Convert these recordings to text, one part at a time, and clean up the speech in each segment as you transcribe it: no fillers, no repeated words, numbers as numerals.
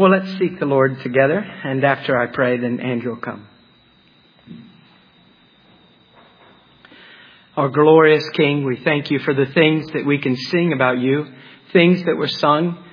Well, let's seek the Lord together. And after I pray, then Andrew will come. Our glorious King, we thank you for the things that we can sing about you. Things that were sung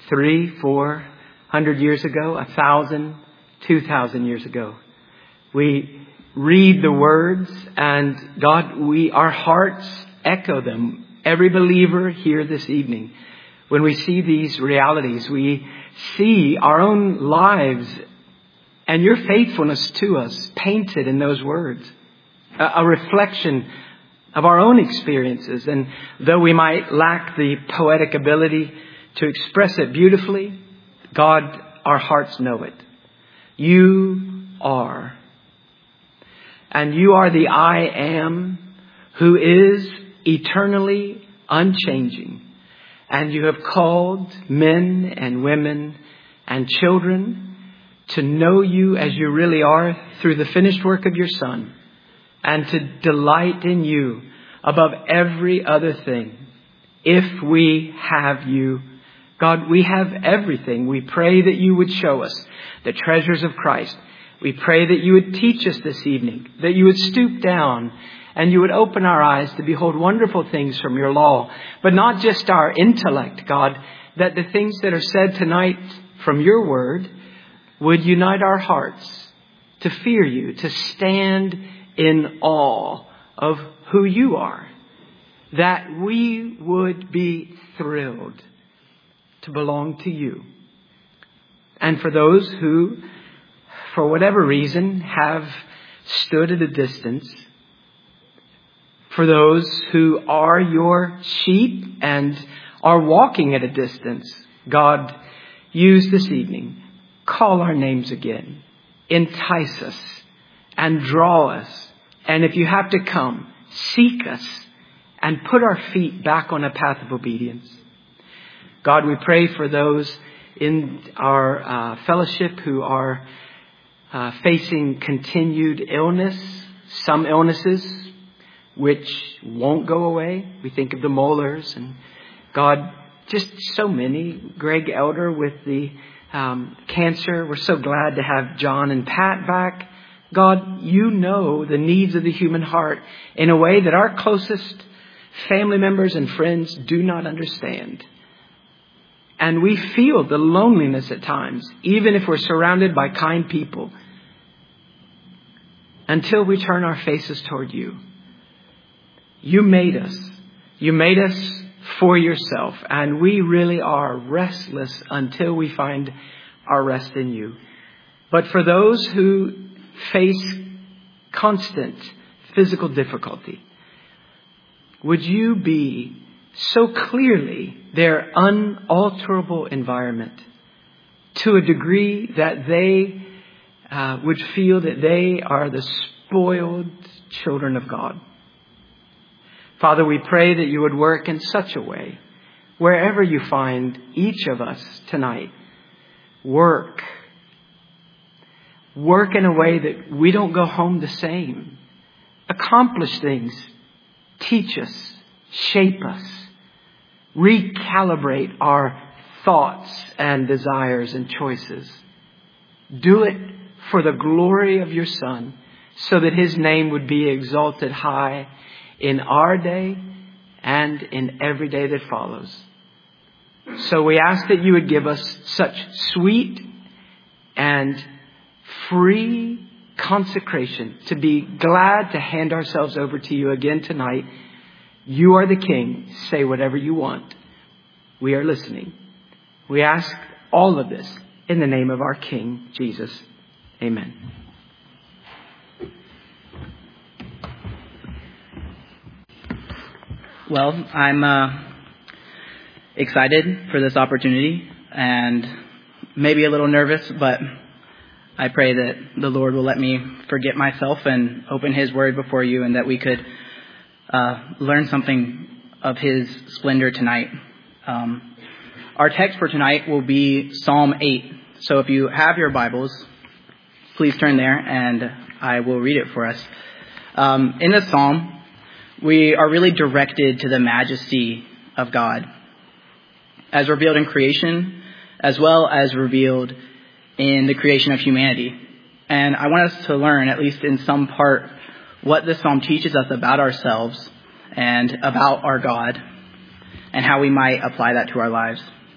300-400 years ago, 1,000, 2,000 years ago. We read the words and God, our hearts echo them. Every believer here this evening, when we see these realities, we see our own lives and your faithfulness to us painted in those words. A reflection of our own experiences. And though we might lack the poetic ability to express it beautifully, God, our hearts know it. You are. And you are the I am who is eternally unchanging. And you have called men and women and children to know you as you really are through the finished work of your Son, and to delight in you above every other thing. If we have you, God, we have everything. We pray that you would show us the treasures of Christ. We pray that you would teach us this evening, that you would stoop down and you would open our eyes to behold wonderful things from your law, but not just our intellect, God, that the things that are said tonight from your word would unite our hearts to fear you, to stand in awe of who you are, that we would be thrilled to belong to you. And for those who, for whatever reason, have stood at a distance, for those who are your sheep and are walking at a distance, God, use this evening. Call our names again. Entice us and draw us. And if you have to come, seek us and put our feet back on a path of obedience. God, we pray for those in our fellowship who are facing continued illness, some illnesses which won't go away. We think of the molars and God, just so many. Greg Elder with the cancer. We're so glad to have John and Pat back. God, you know the needs of the human heart in a way that our closest family members and friends do not understand. And we feel the loneliness at times, even if we're surrounded by kind people, until we turn our faces toward you. You made us. You made us for yourself. And we really are restless until we find our rest in you. But for those who face constant physical difficulty, would you be so clearly their unalterable environment to a degree that they would feel that they are the spoiled children of God? Father, we pray that you would work in such a way, wherever you find each of us tonight, work in a way that we don't go home the same. Accomplish things. Teach us. Shape us. Recalibrate our thoughts and desires and choices. Do it for the glory of your Son, so that his name would be exalted high in our day and in every day that follows. So we ask that you would give us such sweet and free consecration to be glad to hand ourselves over to you again tonight. You are the King. Say whatever you want. We are listening. We ask all of this in the name of our King, Jesus. Amen. Well, I'm excited for this opportunity and maybe a little nervous, but I pray that the Lord will let me forget myself and open his word before you, and that we could learn something of his splendor tonight. Our text for tonight will be Psalm 8. So if you have your Bibles, please turn there and I will read it for us. In this psalm, we are really directed to the majesty of God as revealed in creation, as well as revealed in the creation of humanity. And I want us to learn, at least in some part, what this psalm teaches us about ourselves and about our God, and how we might apply that to our lives.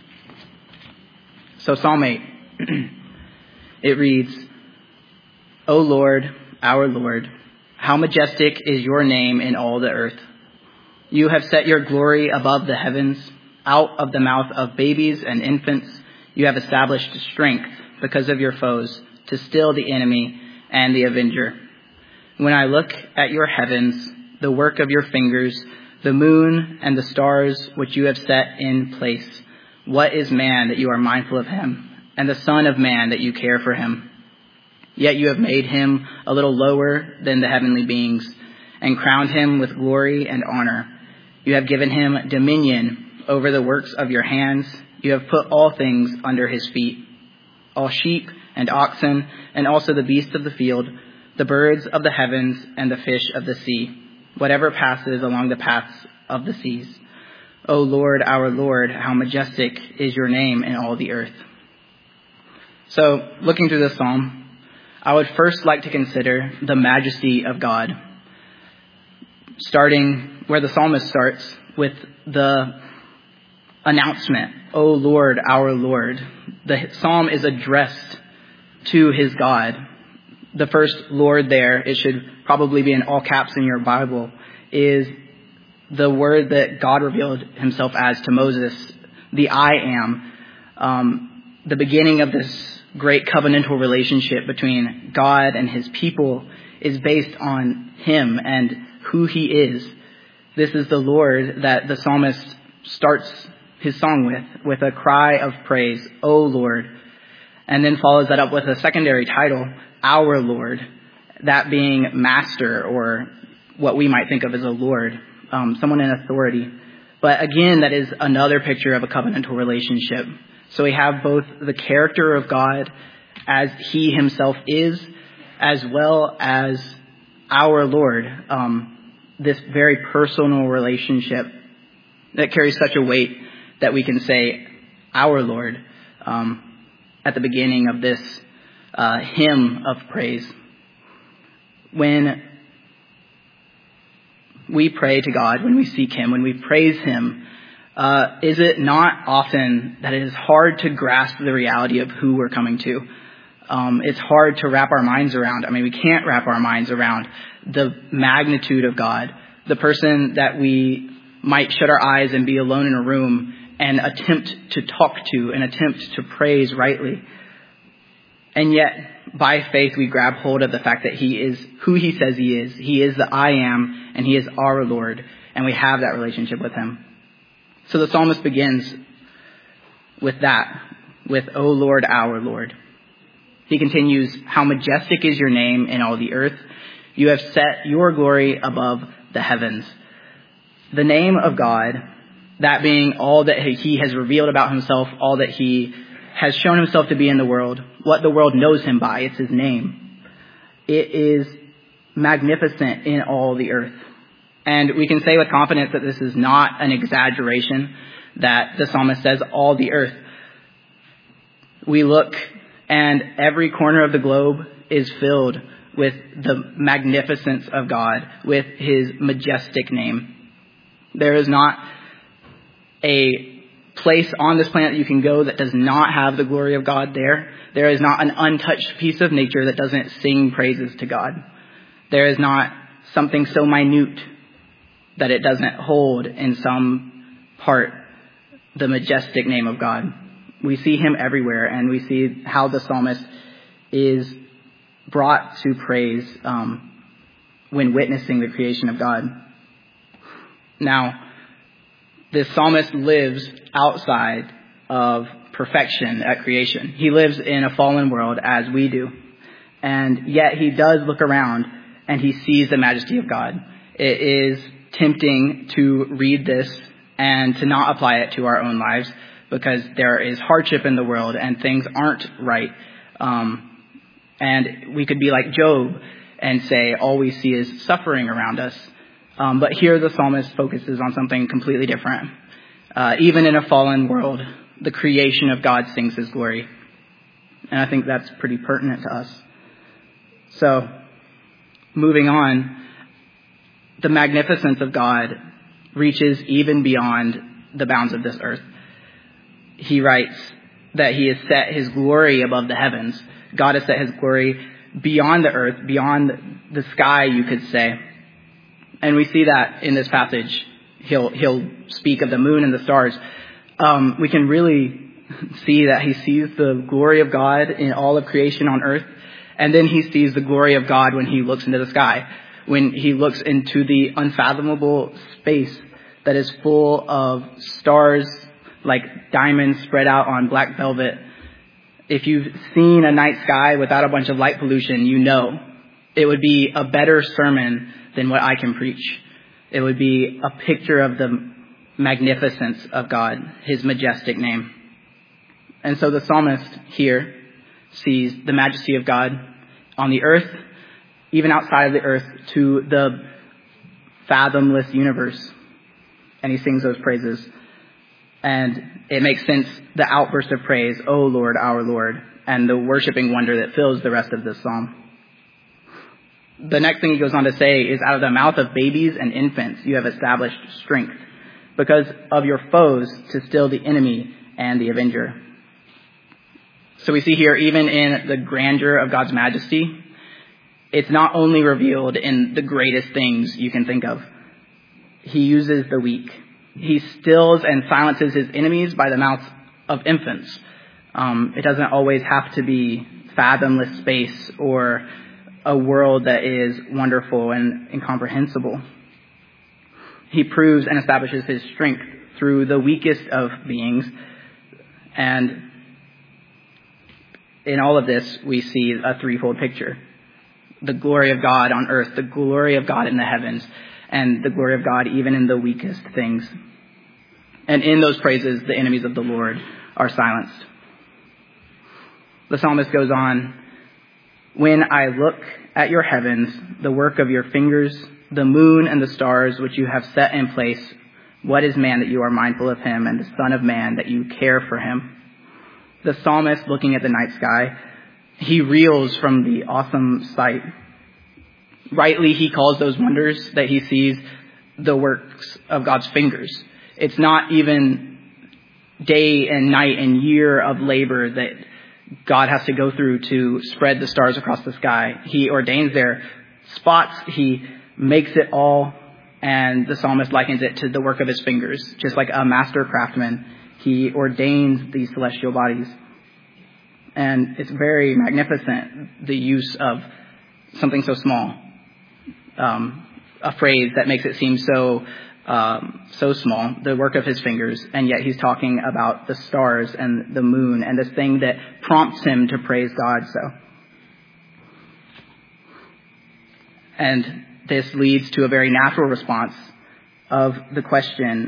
So Psalm 8, it reads, O Lord, our Lord, how majestic is your name in all the earth. You have set your glory above the heavens. Out of the mouth of babies and infants, you have established strength because of your foes, to still the enemy and the avenger. When I look at your heavens, the work of your fingers, the moon and the stars which you have set in place, what is man that you are mindful of him, and the son of man that you care for him? Yet you have made him a little lower than the heavenly beings, and crowned him with glory and honor. You have given him dominion over the works of your hands. You have put all things under his feet, all sheep and oxen, and also the beasts of the field, the birds of the heavens, and the fish of the sea, whatever passes along the paths of the seas. O Lord, our Lord, how majestic is your name in all the earth. So, looking through this psalm, I would first like to consider the majesty of God, starting where the psalmist starts with the announcement, O Lord, our Lord. The psalm is addressed to his God. The first Lord there, it should probably be in all caps in your Bible, is the word that God revealed himself as to Moses, the I am. The beginning of this great covenantal relationship between God and his people is based on him and who he is. This is the Lord that the psalmist starts his song with a cry of praise, O Lord, and then follows that up with a secondary title, Our Lord, that being master, or what we might think of as a Lord, someone in authority. But again, that is another picture of a covenantal relationship. So we have both the character of God as he himself is, as well as our Lord, this very personal relationship that carries such a weight that we can say, our Lord, at the beginning of this hymn of praise. When we pray to God, when we seek him, when we praise him, is it not often that it is hard to grasp the reality of who we're coming to? It's hard to wrap our minds around. I mean, we can't wrap our minds around the magnitude of God, the person that we might shut our eyes and be alone in a room and attempt to talk to and attempt to praise rightly. And yet, by faith, we grab hold of the fact that he is who he says he is. He is the I am, and he is our Lord, and we have that relationship with him. So the psalmist begins with that, with O Lord, our Lord. He continues, how majestic is your name in all the earth. You have set your glory above the heavens. The name of God, that being all that he has revealed about himself, all that he has shown himself to be in the world, what the world knows him by, it's his name. It is magnificent in all the earth. And we can say with confidence that this is not an exaggeration, that the psalmist says all the earth. We look and every corner of the globe is filled with the magnificence of God, with his majestic name. There is not a place on this planet you can go that does not have the glory of God there. There is not an untouched piece of nature that doesn't sing praises to God. There is not something so minute that it doesn't hold in some part the majestic name of God. We see him everywhere, and we see how the psalmist is brought to praise when witnessing the creation of God. Now, this psalmist lives outside of perfection at creation. He lives in a fallen world as we do. And yet he does look around and he sees the majesty of God. It is tempting to read this and to not apply it to our own lives because there is hardship in the world and things aren't right. And we could be like Job and say all we see is suffering around us. But here the psalmist focuses on something completely different. Even in a fallen world, the creation of God sings his glory. And I think that's pretty pertinent to us. So, moving on, the magnificence of God reaches even beyond the bounds of this earth. He writes that he has set his glory above the heavens. God has set his glory beyond the earth, beyond the sky, you could say. And we see that in this passage. He'll speak of the moon and the stars. We can really see that he sees the glory of God in all of creation on earth. And then he sees the glory of God when he looks into the sky, when he looks into the unfathomable space that is full of stars like diamonds spread out on black velvet. If you've seen a night sky without a bunch of light pollution, you know it would be a better sermon than what I can preach. It would be a picture of the magnificence of God, his majestic name. And so the psalmist here sees the majesty of God on the earth, even outside of the earth, to the fathomless universe. And he sings those praises. And it makes sense, the outburst of praise, O Lord, our Lord, and the worshiping wonder that fills the rest of this psalm. The next thing he goes on to say is, out of the mouth of babies and infants you have established strength, because of your foes to still the enemy and the avenger. So we see here, even in the grandeur of God's majesty, it's not only revealed in the greatest things you can think of. He uses the weak. He stills and silences his enemies by the mouth of infants. It doesn't always have to be fathomless space or a world that is wonderful and incomprehensible. He proves and establishes his strength through the weakest of beings. And in all of this, we see a threefold picture. The glory of God on earth, the glory of God in the heavens, and the glory of God even in the weakest things. And in those praises, the enemies of the Lord are silenced. The psalmist goes on, when I look at your heavens, the work of your fingers, the moon and the stars which you have set in place, what is man that you are mindful of him, and the son of man that you care for him? The psalmist, looking at the night sky, he reels from the awesome sight. Rightly, he calls those wonders that he sees the works of God's fingers. It's not even day and night and year of labor that God has to go through to spread the stars across the sky. He ordains their spots. He makes it all. And the psalmist likens it to the work of his fingers. Just like a master craftsman, he ordains these celestial bodies. And it's very magnificent, the use of something so small. A phrase that makes it seem so small, the work of his fingers, and yet he's talking about the stars and the moon and this thing that prompts him to praise God so. And this leads to a very natural response of the question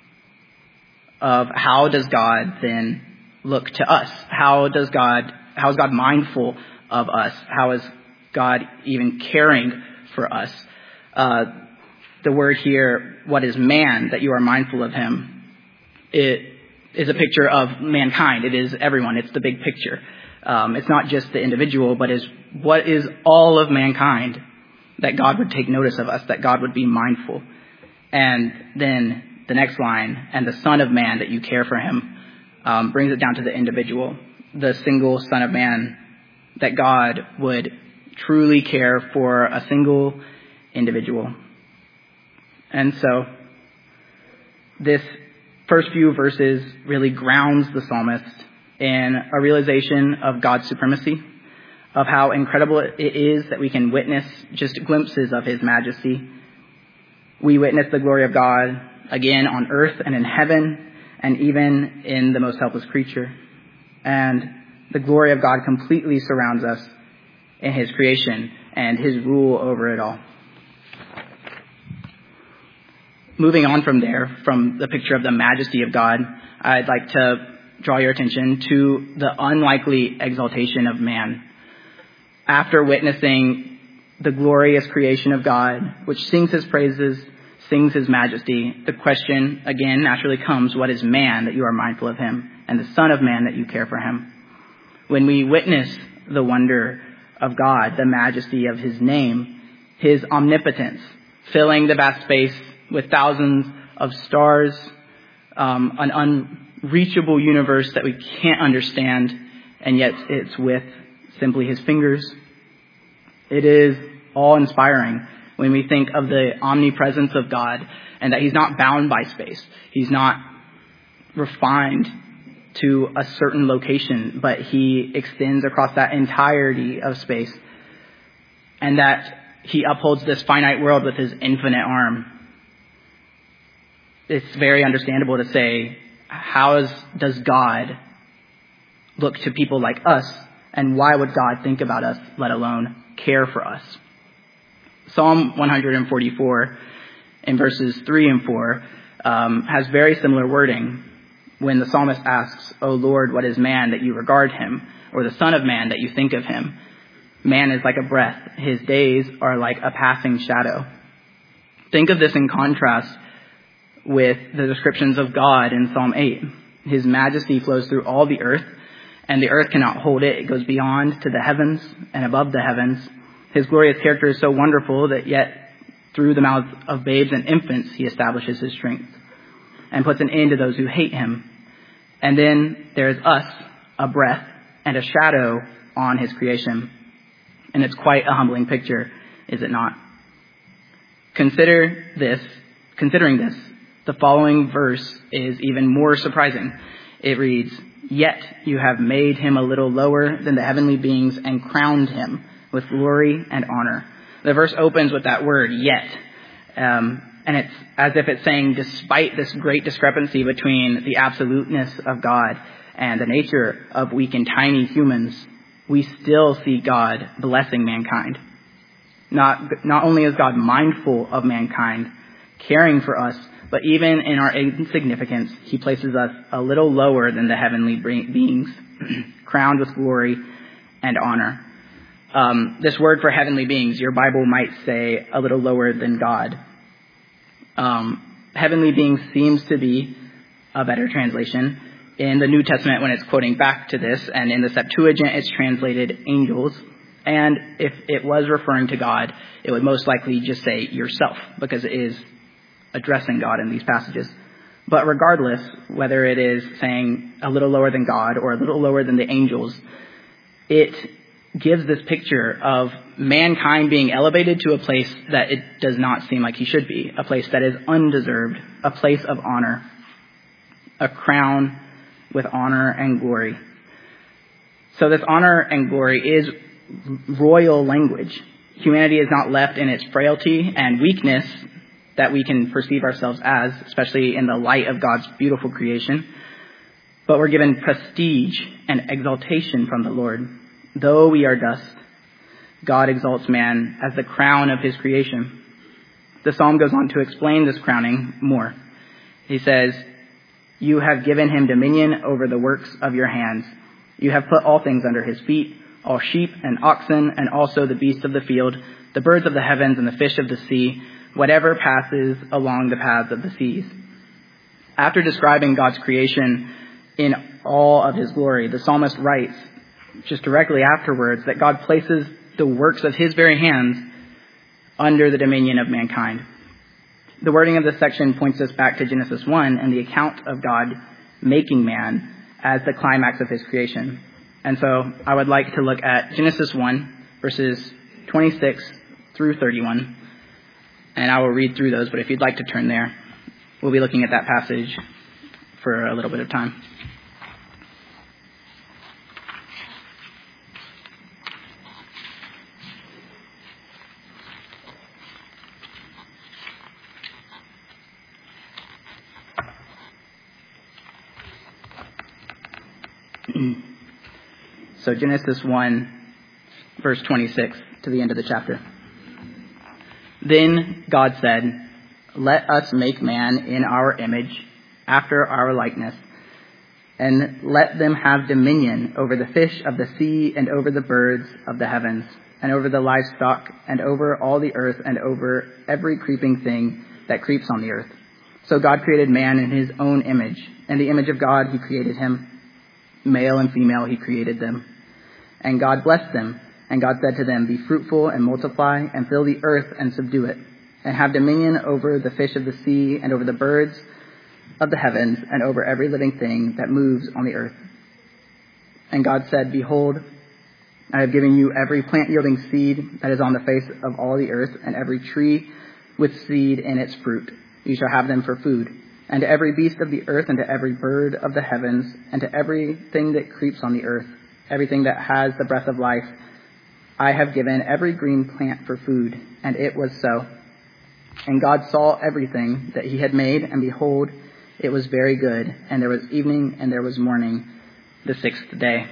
of how does God then look to us? How is God mindful of us? How is God even caring for us? The word here, what is man that you are mindful of him? It is a picture of mankind. It is everyone. It's the big picture. It's not just the individual, but is what is all of mankind, that God would take notice of us, that God would be mindful. And then the next line, and the Son of Man that you care for him, brings it down to the individual, the single Son of Man, that God would truly care for a single individual. And so this first few verses really grounds the psalmist in a realization of God's supremacy, of how incredible it is that we can witness just glimpses of his majesty. We witness the glory of God again on earth and in heaven, and even in the most helpless creature. And the glory of God completely surrounds us in his creation and his rule over it all. Moving on from there, from the picture of the majesty of God, I'd like to draw your attention to the unlikely exaltation of man. After witnessing the glorious creation of God, which sings his praises, sings his majesty, the question again naturally comes, what is man that you are mindful of him? and the Son of Man that you care for him. When we witness the wonder of God, the majesty of his name, his omnipotence, filling the vast space with thousands of stars, an unreachable universe that we can't understand, and yet it's with simply his fingers. It is awe-inspiring when we think of the omnipresence of God and that he's not bound by space. He's not refined to a certain location, but he extends across that entirety of space, and that he upholds this finite world with his infinite arm. It's very understandable to say, how does God look to people like us, and why would God think about us, let alone care for us? Psalm 144 in verses 3 and 4 has very similar wording when the psalmist asks, "O Lord, what is man that you regard him, or the son of man that you think of him? Man is like a breath. His days are like a passing shadow." Think of this in contrast with the descriptions of God in Psalm 8. His majesty flows through all the earth, and the earth cannot hold it. It goes beyond to the heavens and above the heavens. His glorious character is so wonderful that yet through the mouths of babes and infants he establishes his strength and puts an end to those who hate him. And then there is us, a breath and a shadow on his creation. And it's quite a humbling picture, is it not? Considering this, the following verse is even more surprising. It reads, "Yet you have made him a little lower than the heavenly beings and crowned him with glory and honor." The verse opens with that word, yet. And it's as if it's saying, despite this great discrepancy between the absoluteness of God and the nature of weak and tiny humans, we still see God blessing mankind. Not only is God mindful of mankind, caring for us, but even in our insignificance, he places us a little lower than the heavenly beings, crowned with glory and honor. This word for heavenly beings, your Bible might say a little lower than God. Heavenly beings seems to be a better translation. In the New Testament, when it's quoting back to this, and in the Septuagint, it's translated angels. And if it was referring to God, it would most likely just say yourself, because it is addressing God in these passages. But regardless, whether it is saying a little lower than God or a little lower than the angels, it gives this picture of mankind being elevated to a place that it does not seem like he should be, a place that is undeserved, a place of honor, a crown with honor and glory. So this honor and glory is royal language. Humanity is not left in its frailty and weakness that we can perceive ourselves as, especially in the light of God's beautiful creation, but we're given prestige and exaltation from the Lord. Though we are dust, God exalts man as the crown of his creation. The psalm goes on to explain this crowning more. He says, "You have given him dominion over the works of your hands. You have put all things under his feet, all sheep and oxen, and also the beasts of the field, the birds of the heavens and the fish of the sea, whatever passes along the paths of the seas." After describing God's creation in all of his glory, the psalmist writes, just directly afterwards, that God places the works of his very hands under the dominion of mankind. The wording of this section points us back to Genesis 1 and the account of God making man as the climax of his creation. And so I would like to look at Genesis 1, verses 26 through 31. And I will read through those, but if you'd like to turn there, we'll be looking at that passage for a little bit of time. So Genesis 1, verse 26 to the end of the chapter. "Then God said, 'Let us make man in our image, after our likeness, and let them have dominion over the fish of the sea and over the birds of the heavens and over the livestock and over all the earth and over every creeping thing that creeps on the earth.' So God created man in his own image. In the image of God he created him. Male and female he created them. And God blessed them. And God said to them, be fruitful and multiply and fill the earth and subdue it, and have dominion over the fish of the sea and over the birds of the heavens and over every living thing that moves on the earth. And God said, behold, I have given you every plant yielding seed that is on the face of all the earth, and every tree with seed in its fruit. You shall have them for food. And to every beast of the earth, and to every bird of the heavens, and to everything that creeps on the earth, everything that has the breath of life, I have given every green plant for food. And it was so. And God saw everything that he had made, and behold, it was very good. And there was evening, and there was morning, the sixth day.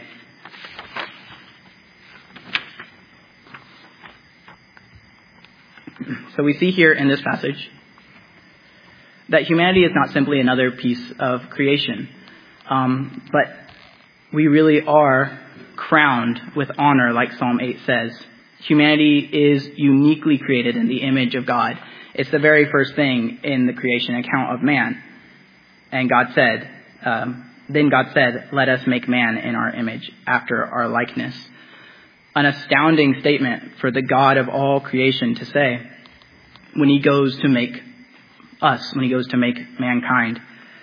So we see here in this passage that humanity is not simply another piece of creation, but we really are crowned with honor, like Psalm 8 says. Humanity is uniquely created in the image of God. It's the very first thing in the creation account of man. And then God said, let us make man in our image, after our likeness. An astounding statement for the God of all creation to say when he goes to make us, when he goes to make mankind.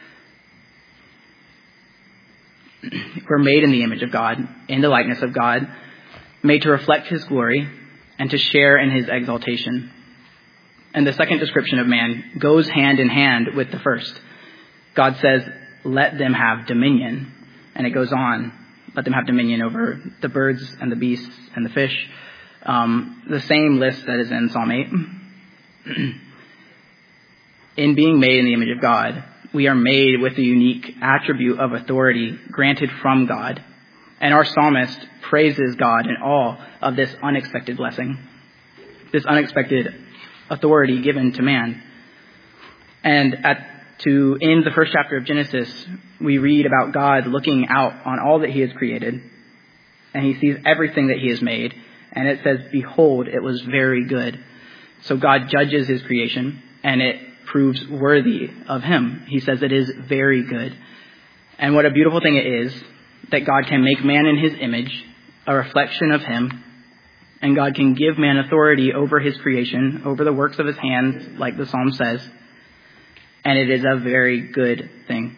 We're made in the image of God, in the likeness of God, made to reflect his glory and to share in his exaltation. And the second description of man goes hand in hand with the first. God says, let them have dominion. And it goes on, let them have dominion over the birds and the beasts and the fish. The same list that is in Psalm 8. In being made in the image of God, we are made with the unique attribute of authority granted from God. And our psalmist praises God in awe of this unexpected blessing, this unexpected authority given to man. And to end the first chapter of Genesis, we read about God looking out on all that he has created, and he sees everything that he has made, and it says, behold, it was very good. So God judges his creation, and it proves worthy of him. He says it is very good. And what a beautiful thing it is that God can make man in his image, a reflection of him, and God can give man authority over his creation, over the works of his hands, like the psalm says, and it is a very good thing.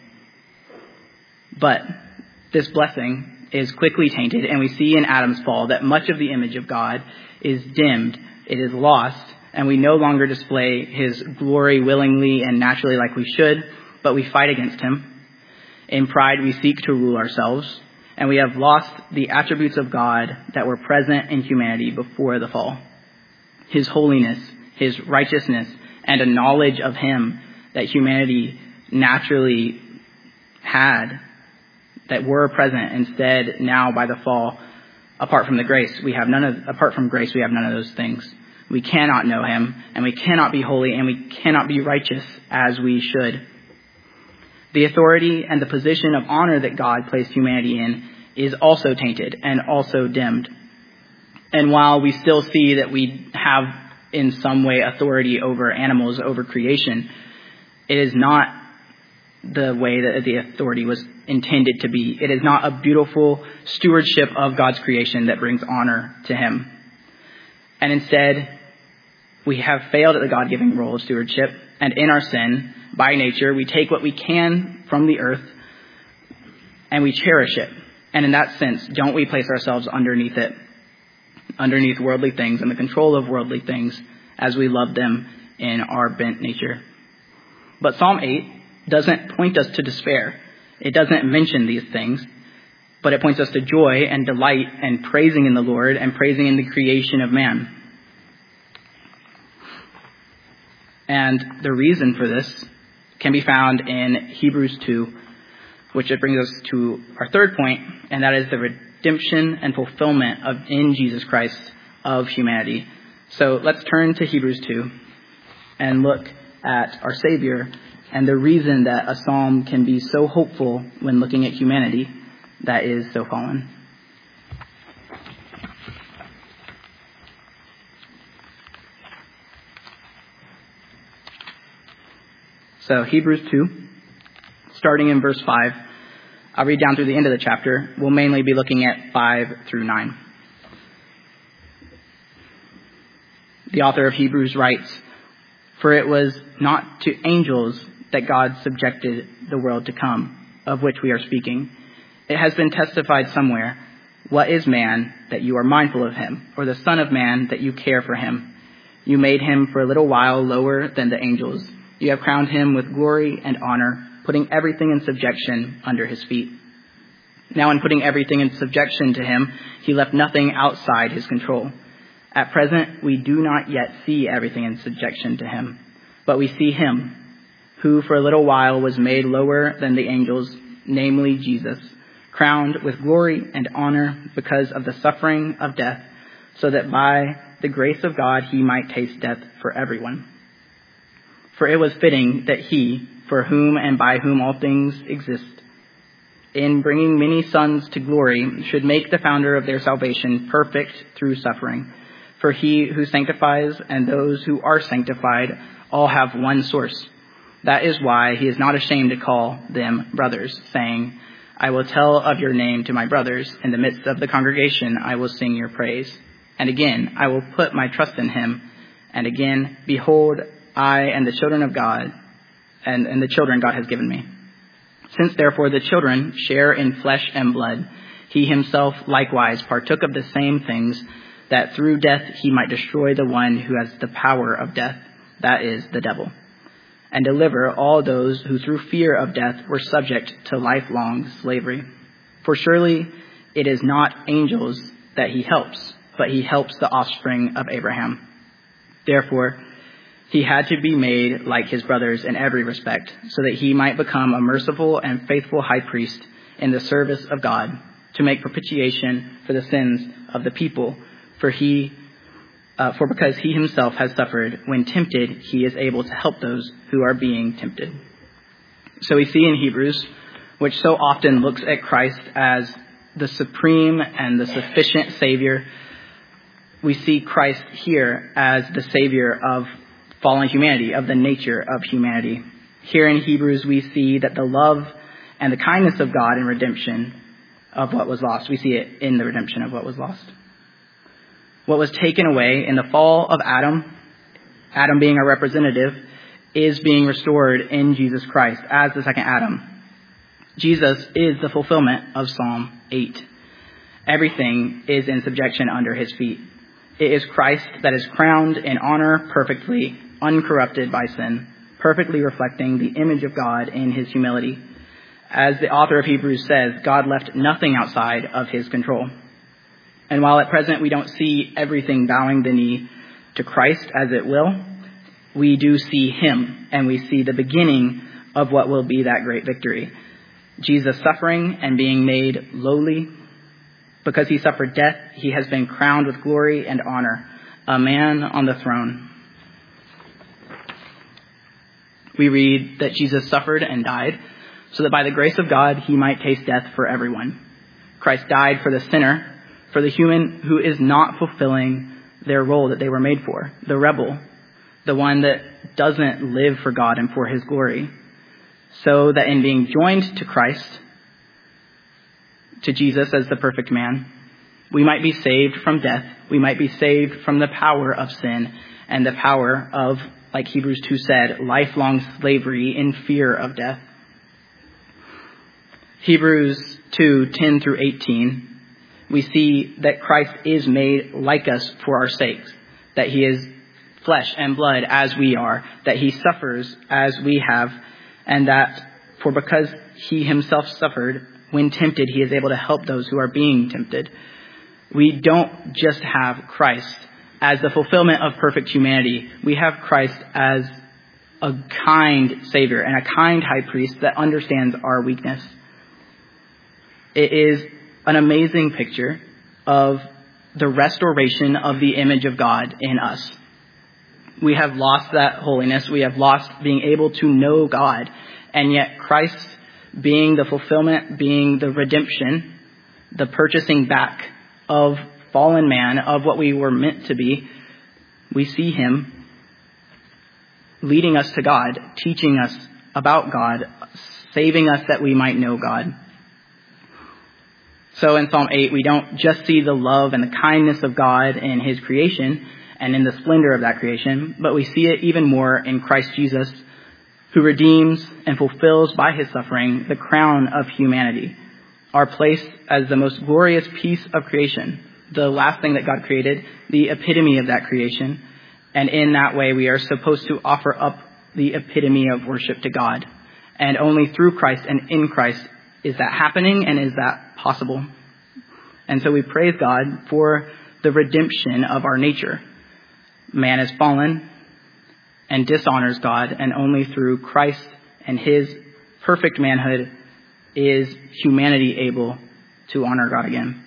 But this blessing is quickly tainted, and we see in Adam's fall that much of the image of God is dimmed, it is lost, and we no longer display his glory willingly and naturally like we should, but we fight against him. In pride, we seek to rule ourselves, and we have lost the attributes of God that were present in humanity before the fall. His holiness, his righteousness, and a knowledge of him that humanity naturally had, that were present. Instead, now by the fall, apart from grace, we have none of those things. We cannot know him, and we cannot be holy, and we cannot be righteous as we should. The authority and the position of honor that God placed humanity in is also tainted and also dimmed. And while we still see that we have in some way authority over animals, over creation, it is not the way that the authority was intended to be. It is not a beautiful stewardship of God's creation that brings honor to him. And instead, we have failed at the God-given role of stewardship. And in our sin, by nature, we take what we can from the earth and we cherish it. And in that sense, don't we place ourselves underneath it, underneath worldly things and the control of worldly things as we love them in our bent nature. But Psalm 8 doesn't point us to despair. It doesn't mention these things, but it points us to joy and delight and praising in the Lord and praising in the creation of man. And the reason for this can be found in Hebrews 2, which brings us to our third point, and that is the redemption and fulfillment in Jesus Christ of humanity. So let's turn to Hebrews 2 and look at our Savior and the reason that a psalm can be so hopeful when looking at humanity that is so fallen. So Hebrews 2, starting in verse 5, I'll read down through the end of the chapter. We'll mainly be looking at 5 through 9. The author of Hebrews writes, "For it was not to angels that God subjected the world to come, of which we are speaking. It has been testified somewhere, 'What is man that you are mindful of him, or the son of man that you care for him? You made him for a little while lower than the angels. You have crowned him with glory and honor, putting everything in subjection under his feet.' Now in putting everything in subjection to him, he left nothing outside his control. At present, we do not yet see everything in subjection to him, but we see him, who for a little while was made lower than the angels, namely Jesus, crowned with glory and honor because of the suffering of death, so that by the grace of God he might taste death for everyone. For it was fitting that he, for whom and by whom all things exist, in bringing many sons to glory, should make the founder of their salvation perfect through suffering. For he who sanctifies and those who are sanctified all have one source. That is why he is not ashamed to call them brothers, saying, 'I will tell of your name to my brothers. In the midst of the congregation I will sing your praise.' And again, I will put my trust in him. And again, behold, I and the children of God, and the children God has given me. Since therefore the children share in flesh and blood, he himself likewise partook of the same things, that through death he might destroy the one who has the power of death, that is, the devil, and deliver all those who through fear of death were subject to lifelong slavery. For surely it is not angels that he helps, but he helps the offspring of Abraham. Therefore, he had to be made like his brothers in every respect, so that he might become a merciful and faithful high priest in the service of God, to make propitiation for the sins of the people. For because he himself has suffered, when tempted, he is able to help those who are being tempted." So we see in Hebrews, which so often looks at Christ as the supreme and the sufficient Savior, we see Christ here as the Savior of fallen humanity, of the nature of humanity. Here in Hebrews, we see that the love and the kindness of God in redemption of what was lost. We see it in the redemption of what was lost. What was taken away in the fall of Adam, Adam being our representative, is being restored in Jesus Christ as the second Adam. Jesus is the fulfillment of Psalm 8. Everything is in subjection under his feet. It is Christ that is crowned in honor perfectly, uncorrupted by sin, perfectly reflecting the image of God in his humility. As the author of Hebrews says, God left nothing outside of his control. And while at present we don't see everything bowing the knee to Christ as it will, we do see him, and we see the beginning of what will be that great victory. Jesus suffering and being made lowly. Because he suffered death, he has been crowned with glory and honor, a man on the throne. We read that Jesus suffered and died, so that by the grace of God he might taste death for everyone. Christ died for the sinner, for the human who is not fulfilling their role that they were made for, the rebel, the one that doesn't live for God and for his glory, so that in being joined to Christ, to Jesus as the perfect man, we might be saved from death, we might be saved from the power of sin and the power of, like Hebrews 2 said, lifelong slavery in fear of death. Hebrews 2:10 through 18, we see that Christ is made like us for our sakes, that he is flesh and blood as we are, that he suffers as we have, and that because he himself suffered, when tempted, he is able to help those who are being tempted. We don't just have Christ as the fulfillment of perfect humanity. We have Christ as a kind Savior and a kind high priest that understands our weakness. It is an amazing picture of the restoration of the image of God in us. We have lost that holiness. We have lost being able to know God. And yet Christ, being the fulfillment, being the redemption, the purchasing back of fallen man, of what we were meant to be, we see him leading us to God, teaching us about God, saving us that we might know God. So in Psalm 8, we don't just see the love and the kindness of God in his creation and in the splendor of that creation, but we see it even more in Christ Jesus, who redeems and fulfills by his suffering the crown of humanity, our place as the most glorious piece of creation, the last thing that God created, the epitome of that creation. And in that way, we are supposed to offer up the epitome of worship to God. And only through Christ and in Christ is that happening and is that possible. And so we praise God for the redemption of our nature. Man is fallen and dishonors God, and only through Christ and his perfect manhood is humanity able to honor God again.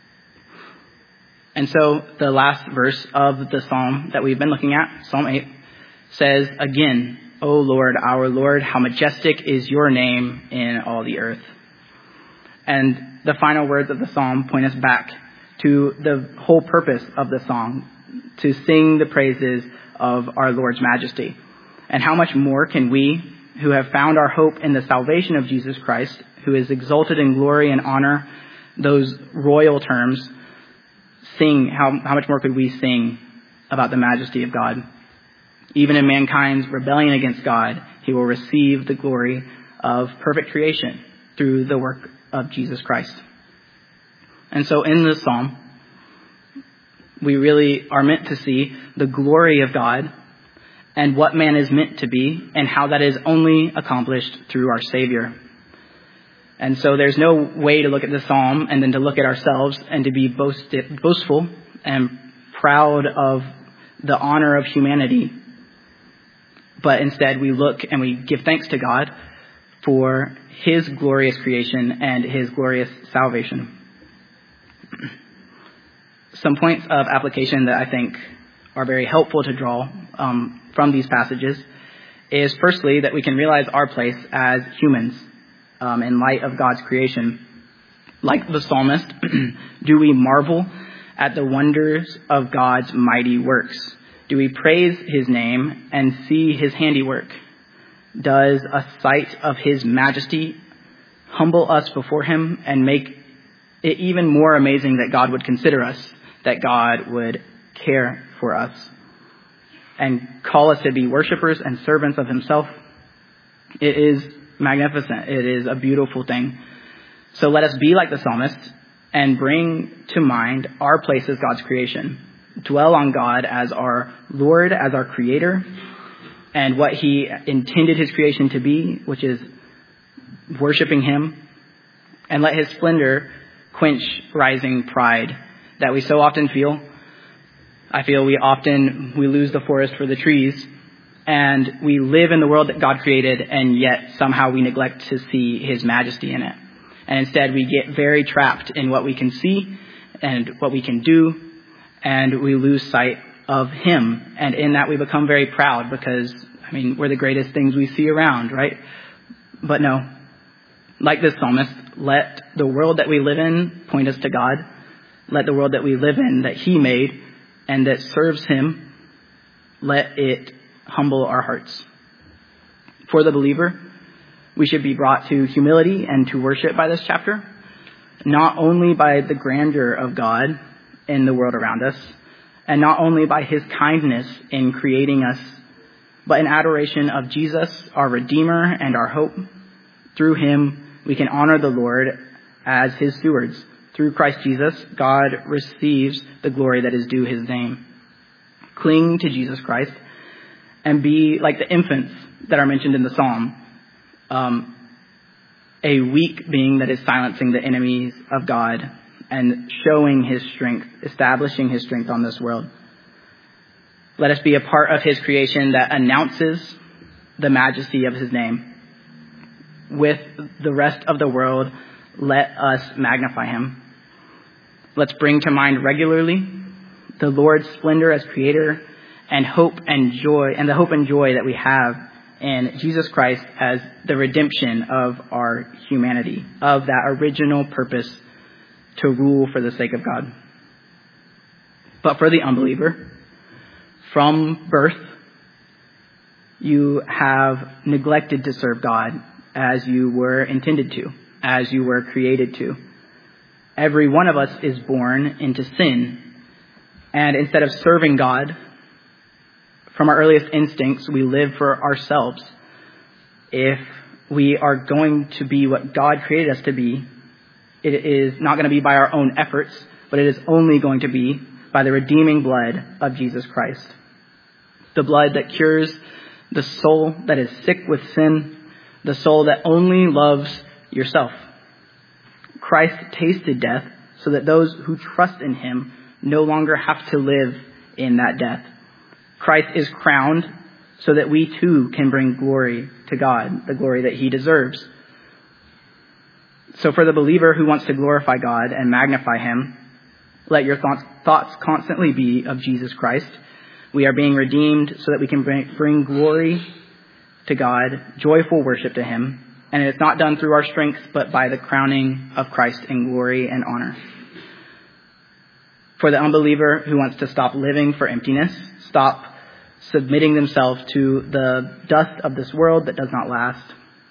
And so the last verse of the psalm that we've been looking at, Psalm 8, says, "Again, O Lord, our Lord, how majestic is your name in all the earth." And the final words of the psalm point us back to the whole purpose of the song, to sing the praises of our Lord's majesty. And how much more can we, who have found our hope in the salvation of Jesus Christ, who is exalted in glory and honor, those royal terms, sing, how much more could we sing about the majesty of God? Even in mankind's rebellion against God, he will receive the glory of perfect creation through the work of Jesus Christ. And so in this psalm, we really are meant to see the glory of God and what man is meant to be and how that is only accomplished through our Savior. And so there's no way to look at this psalm and then to look at ourselves and to be boastful and proud of the honor of humanity. But instead we look and we give thanks to God for his glorious creation and his glorious salvation. Some points of application that I think are very helpful to draw from these passages is firstly that we can realize our place as humans in light of God's creation. Like the psalmist, do we marvel at the wonders of God's mighty works? Do we praise his name and see his handiwork? Does a sight of his majesty humble us before him and make it even more amazing that God would consider us, that God would care for us and call us to be worshipers and servants of himself? It is magnificent. It is a beautiful thing. So let us be like the psalmist and bring to mind our place as God's creation. Dwell on God as our Lord, as our creator, and what he intended his creation to be, which is worshiping him. And let his splendor quench rising pride that we so often feel. I feel we lose the forest for the trees, and we live in the world that God created, and yet somehow we neglect to see his majesty in it. And instead we get very trapped in what we can see and what we can do, and we lose sight of him. And in that we become very proud because, we're the greatest things we see around, right? But no, like this psalmist, let the world that we live in point us to God. Let the world that we live in, that he made and that serves him, let it humble our hearts. For the believer, we should be brought to humility and to worship by this chapter, not only by the grandeur of God in the world around us, and not only by his kindness in creating us, but in adoration of Jesus, our Redeemer and our hope. Through him, we can honor the Lord as his stewards. Through Christ Jesus, God receives the glory that is due his name. Cling to Jesus Christ and be like the infants that are mentioned in the psalm, a weak being that is silencing the enemies of God and showing his strength, establishing his strength on this world. Let us be a part of his creation that announces the majesty of his name. With the rest of the world, let us magnify him. Let's bring to mind regularly the Lord's splendor as creator and hope and joy, and the hope and joy that we have in Jesus Christ as the redemption of our humanity, of that original purpose to rule for the sake of God. But for the unbeliever, from birth, you have neglected to serve God as you were intended to, as you were created to. Every one of us is born into sin. And instead of serving God, from our earliest instincts, we live for ourselves. If we are going to be what God created us to be, it is not going to be by our own efforts, but it is only going to be by the redeeming blood of Jesus Christ. The blood that cures the soul that is sick with sin, the soul that only loves yourself. Christ tasted death so that those who trust in him no longer have to live in that death. Christ is crowned so that we too can bring glory to God, the glory that he deserves. So for the believer who wants to glorify God and magnify him, let your thoughts constantly be of Jesus Christ. We are being redeemed so that we can bring glory to God, joyful worship to him. And it's not done through our strength, but by the crowning of Christ in glory and honor. For the unbeliever who wants to stop living for emptiness, stop submitting themselves to the dust of this world that does not last,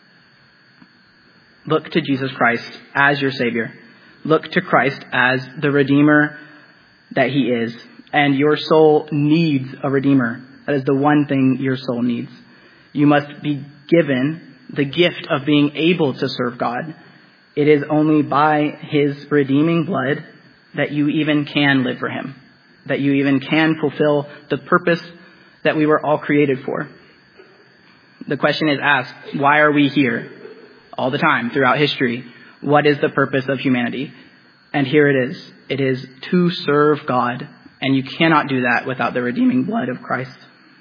look to Jesus Christ as your Savior. Look to Christ as the Redeemer that he is. And your soul needs a Redeemer. That is the one thing your soul needs. You must be given the gift of being able to serve God. It is only by his redeeming blood that you even can live for him, that you even can fulfill the purpose that we were all created for. The question is asked, why are we here all the time throughout history? What is the purpose of humanity? And here it is. It is to serve God, and you cannot do that without the redeeming blood of Christ.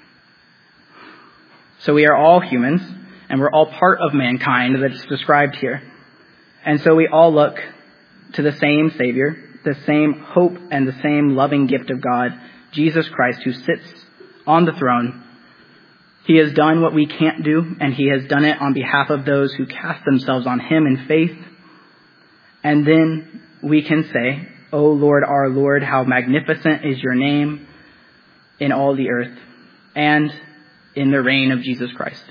So we are all humans, and we're all part of mankind that's described here. And so we all look to the same Savior, the same hope and the same loving gift of God, Jesus Christ, who sits on the throne. He has done what we can't do, and he has done it on behalf of those who cast themselves on him in faith. And then we can say, O Lord, our Lord, how magnificent is your name in all the earth and in the reign of Jesus Christ.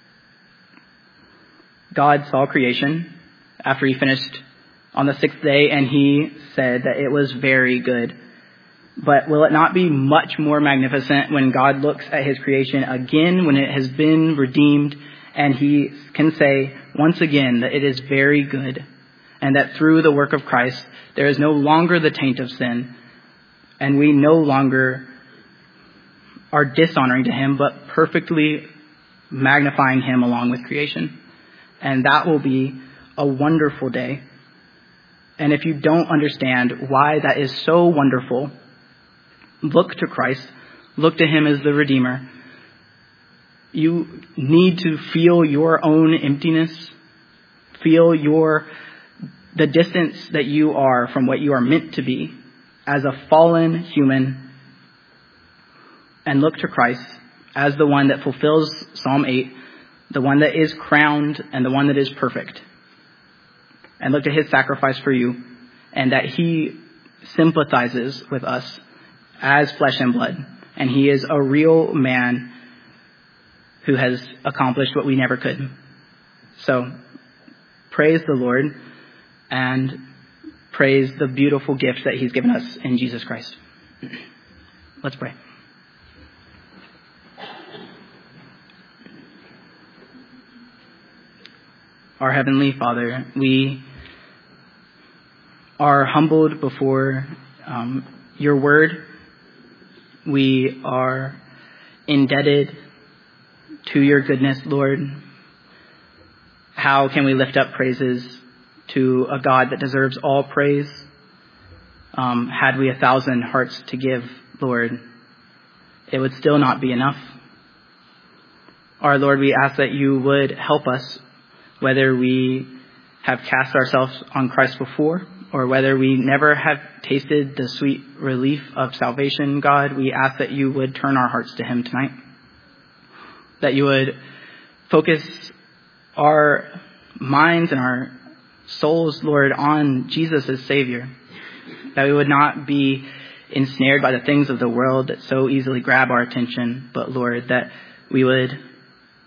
God saw creation after he finished on the sixth day, and he said that it was very good. But will it not be much more magnificent when God looks at his creation again, when it has been redeemed, and he can say once again that it is very good, and that through the work of Christ, there is no longer the taint of sin, and we no longer are dishonoring to him, but perfectly magnifying him along with creation. And that will be a wonderful day. And if you don't understand why that is so wonderful, look to Christ. Look to him as the Redeemer. You need to feel your own emptiness. Feel the distance that you are from what you are meant to be as a fallen human. And look to Christ as the one that fulfills Psalm 8, the one that is crowned and the one that is perfect. And look to his sacrifice for you, and that he sympathizes with us as flesh and blood. And he is a real man who has accomplished what we never could. So praise the Lord and praise the beautiful gift that he's given us in Jesus Christ. Let's pray. Our Heavenly Father, we are humbled before your word. We are indebted to your goodness, Lord. How can we lift up praises to a God that deserves all praise? Had we 1,000 hearts to give, Lord, it would still not be enough. Our Lord, we ask that you would help us, whether we have cast ourselves on Christ before or whether we never have tasted the sweet relief of salvation, God, we ask that you would turn our hearts to him tonight. That you would focus our minds and our souls, Lord, on Jesus as Savior. That we would not be ensnared by the things of the world that so easily grab our attention, but Lord, that we would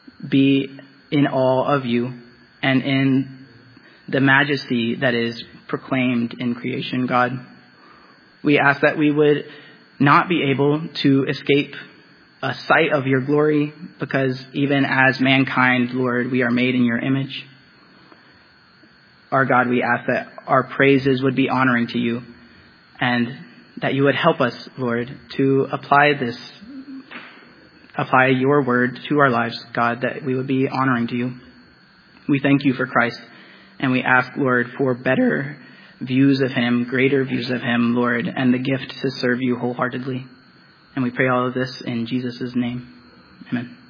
be in awe of you and in the majesty that is proclaimed in creation, God. We ask that we would not be able to escape a sight of your glory, because even as mankind, Lord, we are made in your image. Our God, we ask that our praises would be honoring to you, and that you would help us, Lord, to apply your word to our lives, God, that we would be honoring to you. We thank you for Christ, and we ask, Lord, for better views of him, greater views of him, Lord, and the gift to serve you wholeheartedly. And we pray all of this in Jesus' name. Amen.